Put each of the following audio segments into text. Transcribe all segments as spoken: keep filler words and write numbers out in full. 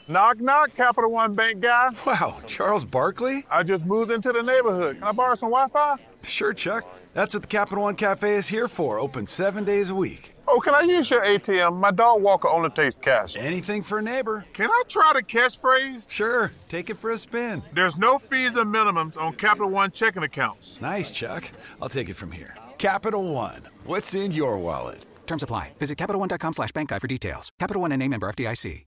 Knock, knock, Capital One Bank guy. Wow, Charles Barkley? I just moved into the neighborhood. Can I borrow some Wi-Fi? Sure, Chuck. That's what the Capital One Cafe is here for, open seven days a week. Oh, can I use your A T M? My dog Walker only takes cash. Anything for a neighbor. Can I try the catchphrase? Sure, take it for a spin. There's no fees or minimums on Capital One checking accounts. Nice, Chuck. I'll take it from here. Capital One. What's in your wallet? Terms apply. Visit CapitalOne.com slash bank guide for details. Capital One and a member F D I C.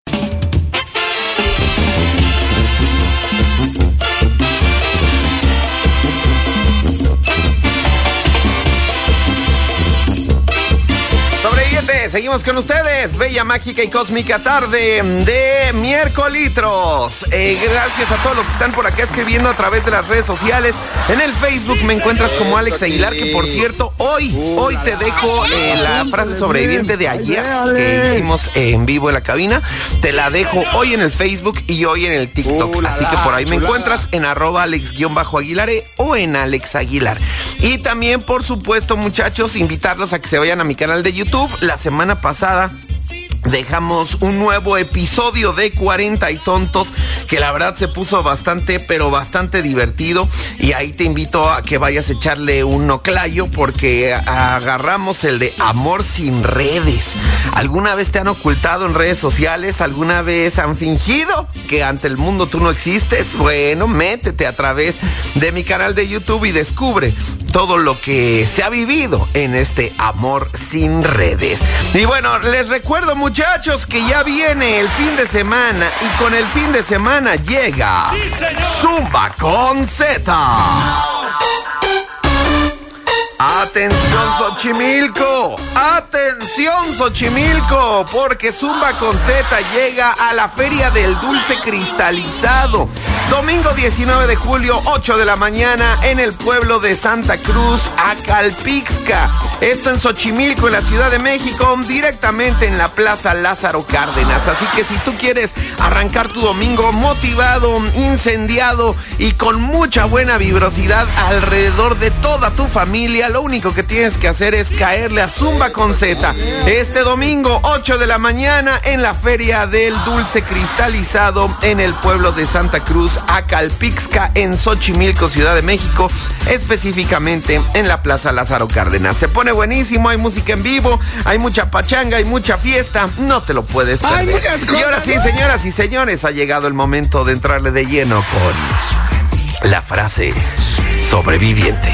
Sobrevivientes, seguimos con ustedes. Bella, mágica y cósmica tarde de miércolitros. Eh, gracias a todos los que están por acá escribiendo a través de las redes sociales. En el Facebook me encuentras como Alex Aguilar, que por cierto, hoy, hoy te dejo eh, la frase sobreviviente de ayer que hicimos eh, en vivo en la cabina. Te la dejo hoy en el Facebook y hoy en el TikTok. Así que por ahí me encuentras en arroba Alex-Aguilar o en Alex Aguilar. Y también, por supuesto, muchachos, invitarlos a que se vayan a mi canal de YouTube. La semana pasada dejamos un nuevo episodio de cuarenta y tontos, que la verdad se puso bastante, pero bastante divertido. Y ahí te invito a que vayas a echarle un oclayo, porque agarramos el de amor sin redes. ¿Alguna vez te han ocultado en redes sociales? ¿Alguna vez han fingido que ante el mundo tú no existes? Bueno, métete a través de mi canal de YouTube y descubre todo lo que se ha vivido en este amor sin redes. Y bueno, les recuerdo, muchachos, que ya viene el fin de semana y con el fin de semana llega Zumba con Z. Atención, Xochimilco, atención, Xochimilco, porque Zumba con Z llega a la Feria del Dulce Cristalizado. Domingo diecinueve de julio, ocho de la mañana, en el pueblo de Santa Cruz, Acalpixca. Esto en Xochimilco, en la Ciudad de México, directamente en la Plaza Lázaro Cárdenas. Así que si tú quieres arrancar tu domingo motivado, incendiado y con mucha buena vibrosidad alrededor de toda tu familia, lo único que tienes que hacer es caerle a Zumba con Z. Este domingo, ocho de la mañana, en la Feria del Dulce Cristalizado, en el pueblo de Santa Cruz, Acalpixca, en Xochimilco, Ciudad de México, específicamente en la Plaza Lázaro Cárdenas. Se pone buenísimo, hay música en vivo, hay mucha pachanga, hay mucha fiesta, no te lo puedes perder. Y ahora sí, señoras y señores, ha llegado el momento de entrarle de lleno con la frase sobreviviente.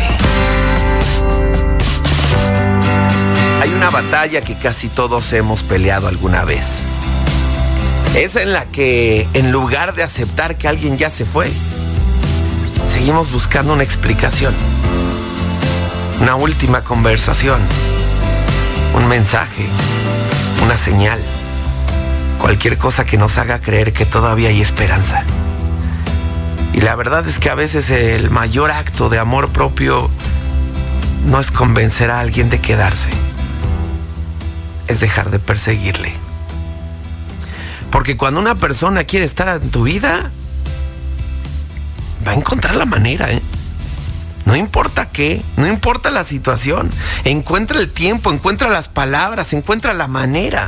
Hay una batalla que casi todos hemos peleado alguna vez. Es en la que, en lugar de aceptar que alguien ya se fue, seguimos buscando una explicación, una última conversación, un mensaje, una señal, cualquier cosa que nos haga creer que todavía hay esperanza. Y la verdad es que a veces el mayor acto de amor propio no es convencer a alguien de quedarse, es dejar de perseguirle. Porque cuando una persona quiere estar en tu vida, va a encontrar la manera, ¿eh? No importa qué, no importa la situación. Encuentra el tiempo, encuentra las palabras, encuentra la manera.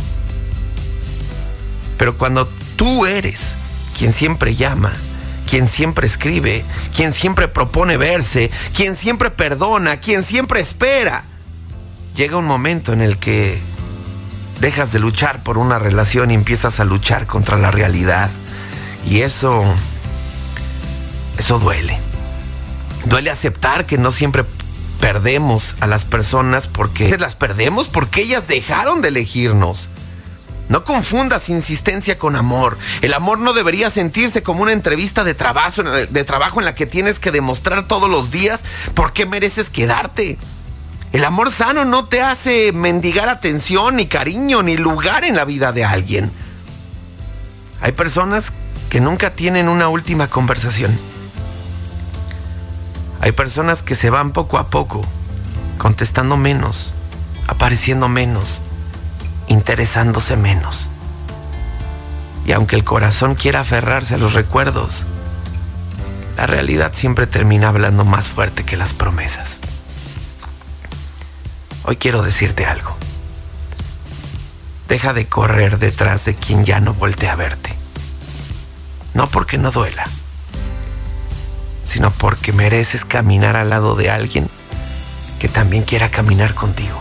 Pero cuando tú eres quien siempre llama, quien siempre escribe, quien siempre propone verse, quien siempre perdona, quien siempre espera, llega un momento en el que dejas de luchar por una relación y empiezas a luchar contra la realidad. Y eso, eso duele. Duele aceptar que no siempre perdemos a las personas porque las perdemos porque ellas dejaron de elegirnos. No confundas insistencia con amor. El amor no debería sentirse como una entrevista de trabajo, de trabajo en la que tienes que demostrar todos los días por qué mereces quedarte. El amor sano no te hace mendigar atención, ni cariño, ni lugar en la vida de alguien. Hay personas que nunca tienen una última conversación. Hay personas que se van poco a poco, contestando menos, apareciendo menos, interesándose menos. Y aunque el corazón quiera aferrarse a los recuerdos, la realidad siempre termina hablando más fuerte que las promesas. Hoy quiero decirte algo. Deja de correr detrás de quien ya no voltea a verte. No porque no duela, sino porque mereces caminar al lado de alguien que también quiera caminar contigo.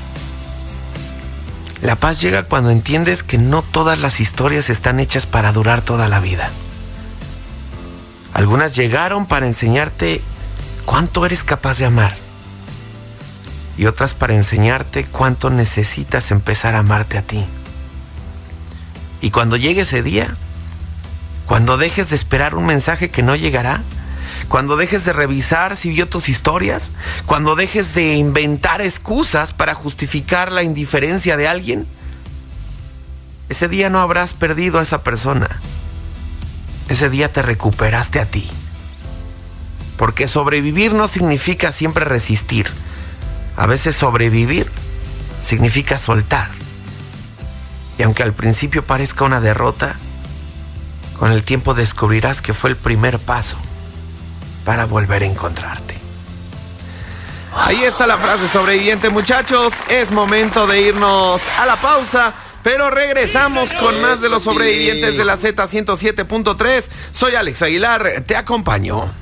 La paz llega cuando entiendes que no todas las historias están hechas para durar toda la vida. Algunas llegaron para enseñarte cuánto eres capaz de amar, y otras para enseñarte cuánto necesitas empezar a amarte a ti. Y cuando llegue ese día, cuando dejes de esperar un mensaje que no llegará, cuando dejes de revisar si vio tus historias, cuando dejes de inventar excusas para justificar la indiferencia de alguien, ese día no habrás perdido a esa persona. Ese día te recuperaste a ti. Porque sobrevivir no significa siempre resistir. A veces sobrevivir significa soltar. Y aunque al principio parezca una derrota, con el tiempo descubrirás que fue el primer paso para volver a encontrarte. Ahí está la frase sobreviviente, muchachos. Es momento de irnos a la pausa, pero regresamos con más de los sobrevivientes de la Z ciento siete punto tres. Soy Alex Aguilar, te acompaño.